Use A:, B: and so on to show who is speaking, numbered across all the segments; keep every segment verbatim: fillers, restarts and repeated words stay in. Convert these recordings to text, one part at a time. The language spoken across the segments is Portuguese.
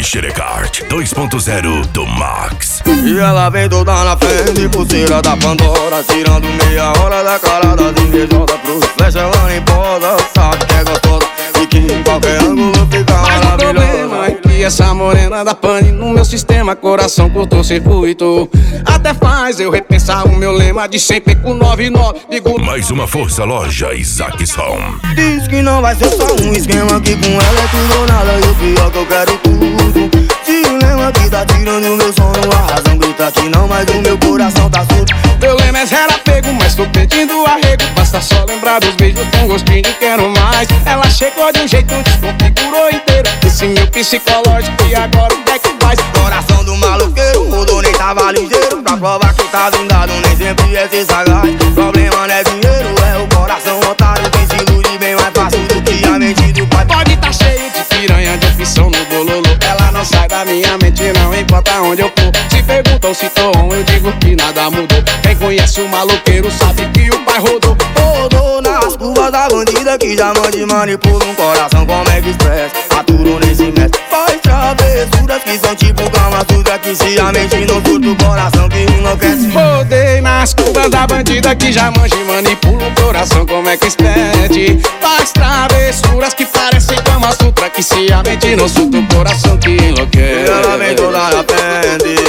A: Xerecard dois ponto zero do Max.
B: E ela vem toda na frente, pulseira da Pandora, tirando meia hora da cara das invejosas. Pro flecha ela nem posa, sabe que é gostosa e que em qualquer ângulo fica
C: mas
B: maravilhosa.
C: o problema é que essa morena da pane no meu sistema, coração cortou circuito. Até faz eu repensar o meu lema de sempre com nove e nove. Digo,
A: Mais uma força loja Isaacson.
B: Diz que não vai ser só um esquema, que com ela é tudo ou nada. E o pior que eu quero tudo. Dilema que tá tirando meu sono, a razão grita que não, mas o meu coração tá surdo.
C: meu lema é zero apego, mas tô pedindo arrego. Basta só lembrar dos beijos com gostinho de quero mais. Ela chegou de um jeito, desconfigurou inteiro esse meu psicológico, e agora o que é que faz?
B: Coração do maloqueiro, mudou, nem tava ligeiro. Pra provar que tá vingado, nem sempre é ser sagaz. Problema não é dinheiro, é o coração otário. Quem se ilude bem mais fácil do que a mente do pai.
C: Pode tá cheio de piranha, de opção no bololô. Ela não sai da minha mente, não importa onde eu for. Se perguntam se tô on, eu digo que nada mudou. Quem conhece o maloqueiro sabe que o pai rodou.
B: Rodou nas curvas da bandida que já mande manipula um coração como é que expressa. Aturou nesse mestre, faz travessuras que são tipo Kama Sutra, que se a mente não surta o coração que enlouquece.
C: Rodei nas curvas da bandida que já manja e manipula o coração como é que expede. Faz travessuras que parecem Kama Sutra, que se a mente não surta o coração que enlouquece.
B: E ela vem toda na frente.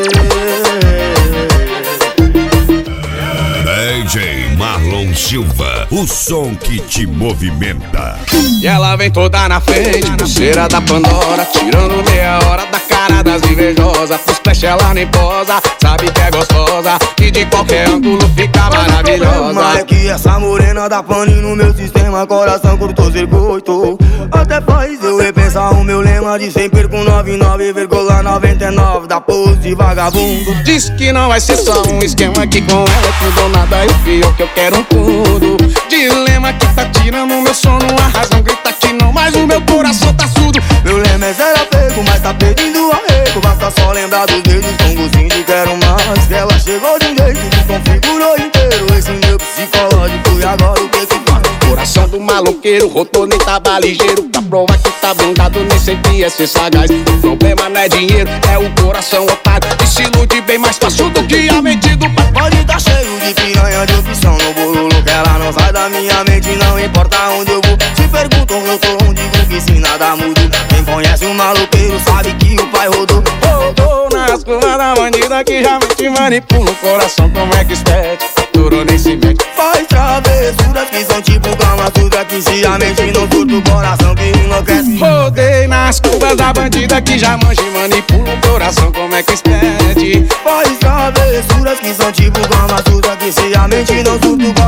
A: D J Marlon Silva, o som que te movimenta.
C: E ela vem toda na frente, pulseira da Pandora, tirando meia hora da cara das invejosas. Pros flash ela nem posa, sabe que é gostosa e de qualquer ângulo fica maravilhosa.
B: Mas é que essa morena da pane no meu sistema, coração cortou circuito. Até faz eu repensar o meu lema de sempre com noventa e nove vírgula noventa e nove da pose de vagabundo.
C: Diz que não vai ser só um esquema, que com ela é tudo ou nada, e o pior que eu quero um tudo. Dilema que tá tirando meu sono, a razão grita que não, mas o meu coração tá surdo.
B: Meu lema é zero apego, mas tá pedindo arrego. Basta só lembrar dos beijos com gostinho de quero mais. Que ela chegou de um jeito que configurou inteiro esse meu psicológico, e agora o que que faz?
C: Coração do maloqueiro, rodou, nem tava ligeiro. Pra provar que tá blindado, nem sempre é ser sagaz. O problema não é dinheiro, é o coração otário, que se ilude bem mais fácil do que a mente do pai.
B: Pode tá cheio de piranha, de opção no bololo, que ela não sai da minha mente, não importa onde eu vou. Se perguntam eu tô onde, digo que se nada muda. Quem conhece o maloqueiro sabe que o pai rodou.
C: Rodou nas curvas da bandida que já te manipula o coração como é que expede. Durou nem se mete.
B: Faz travessuras que são tipo Kama Sutra, que se a mente não surta o coração que enlouquece.
C: Rodei nas curvas da bandida que já manja e manipula o coração como é que expede.
B: Faz travessuras que são tipo Kama Sutra, que se a mente não surta o coração